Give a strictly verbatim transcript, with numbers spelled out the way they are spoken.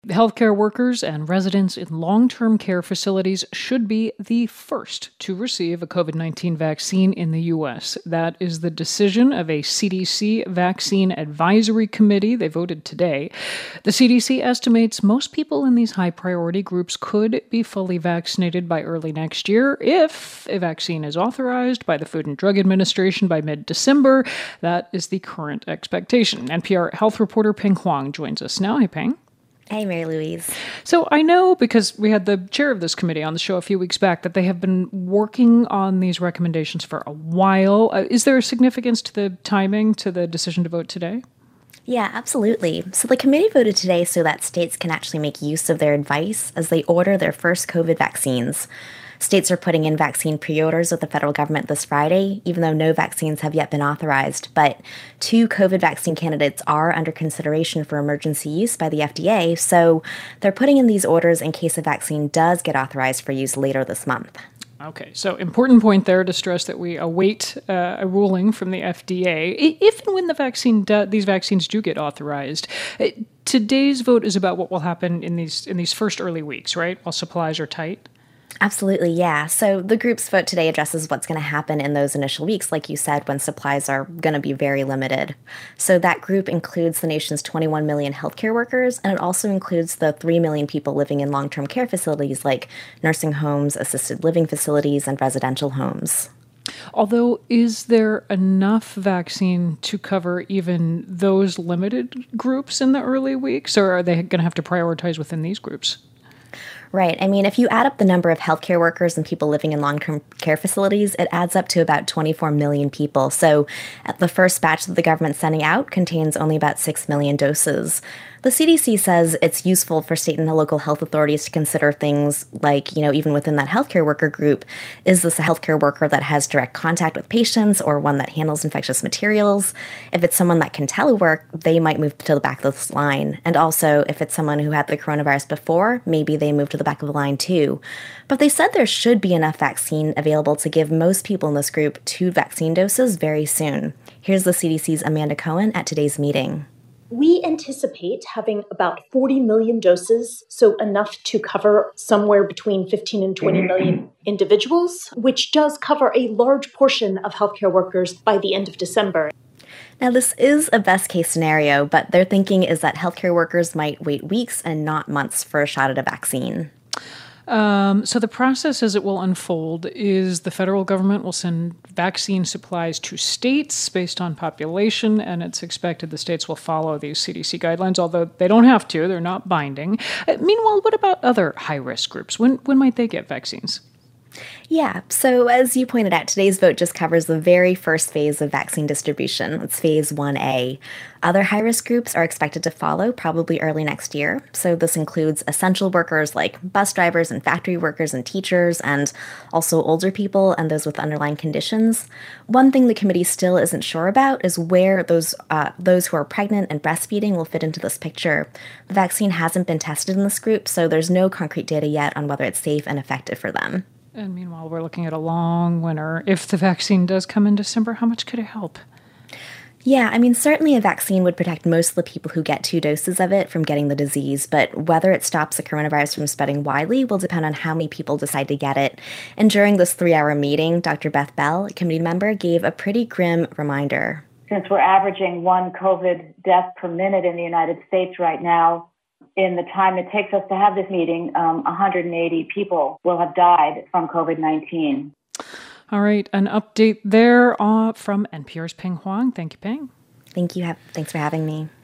Healthcare workers and residents in long-term care facilities should be the first to receive a COVID nineteen vaccine in the U S. That is the decision of a C D C Vaccine Advisory Committee. They voted today. The C D C estimates most people in these high-priority groups could be fully vaccinated by early next year if a vaccine is authorized by the Food and Drug Administration by mid-December. That is the current expectation. N P R health reporter Peng Huang joins us now. Hey, Peng. Hey, Mary Louise. So I know, because we had the chair of this committee on the show a few weeks back, that they have been working on these recommendations for a while. Uh, is there a significance to the timing, to the decision to vote today? Yeah, absolutely. So the committee voted today so that states can actually make use of their advice as they order their first COVID vaccines. States are putting in vaccine pre-orders with the federal government this Friday, even though no vaccines have yet been authorized. But two COVID vaccine candidates are under consideration for emergency use by the F D A, so they're putting in these orders in case a vaccine does get authorized for use later this month. Okay, so important point there to stress that we await uh, a ruling from the F D A if and when the vaccine do, these vaccines do get authorized. Uh, today's vote is about what will happen in these in these first early weeks, right? While supplies are tight. Absolutely, yeah. So the group's vote today addresses what's going to happen in those initial weeks, like you said, when supplies are going to be very limited. So that group includes the nation's twenty-one million healthcare workers, and it also includes the three million people living in long-term care facilities like nursing homes, assisted living facilities, and residential homes. Although, is there enough vaccine to cover even those limited groups in the early weeks, or are they going to have to prioritize within these groups? Right. I mean, if you add up the number of healthcare workers and people living in long-term care facilities, it adds up to about twenty-four million people. So the first batch that the government's sending out contains only about six million doses. The C D C says it's useful for state and local health authorities to consider things like, you know, even within that healthcare worker group, is this a healthcare worker that has direct contact with patients or one that handles infectious materials? If it's someone that can telework, they might move to the back of this line. And also, if it's someone who had the coronavirus before, maybe they move to the back of the line too. But they said there should be enough vaccine available to give most people in this group two vaccine doses very soon. Here's the C D C's Amanda Cohen at today's meeting. We anticipate having about forty million doses, so enough to cover somewhere between fifteen and twenty million individuals, which does cover a large portion of healthcare workers by the end of December. Now, this is a best-case scenario, but their thinking is that healthcare workers might wait weeks and not months for a shot at a vaccine. Um, so the process as it will unfold is the federal government will send vaccine supplies to states based on population, and it's expected the states will follow these C D C guidelines, although they don't have to. They're not binding. Uh, meanwhile, what about other high-risk groups? When, when might they get vaccines? Yeah, so as you pointed out, today's vote just covers the very first phase of vaccine distribution. It's phase one A. Other high-risk groups are expected to follow probably early next year. So this includes essential workers like bus drivers and factory workers and teachers, and also older people and those with underlying conditions. One thing the committee still isn't sure about is where those uh, those who are pregnant and breastfeeding will fit into this picture. The vaccine hasn't been tested in this group, so there's no concrete data yet on whether it's safe and effective for them. And meanwhile, we're looking at a long winter. If the vaccine does come in December, how much could it help? Yeah, I mean, certainly a vaccine would protect most of the people who get two doses of it from getting the disease, but whether it stops the coronavirus from spreading widely will depend on how many people decide to get it. And during this three-hour meeting, Doctor Beth Bell, a committee member, gave a pretty grim reminder. Since we're averaging one COVID death per minute in the United States right now, in the time it takes us to have this meeting, um, one hundred eighty people will have died from COVID nineteen. All right, an update there uh, from N P R's Peng Huang. Thank you, Peng. Thank you. Thanks for having me.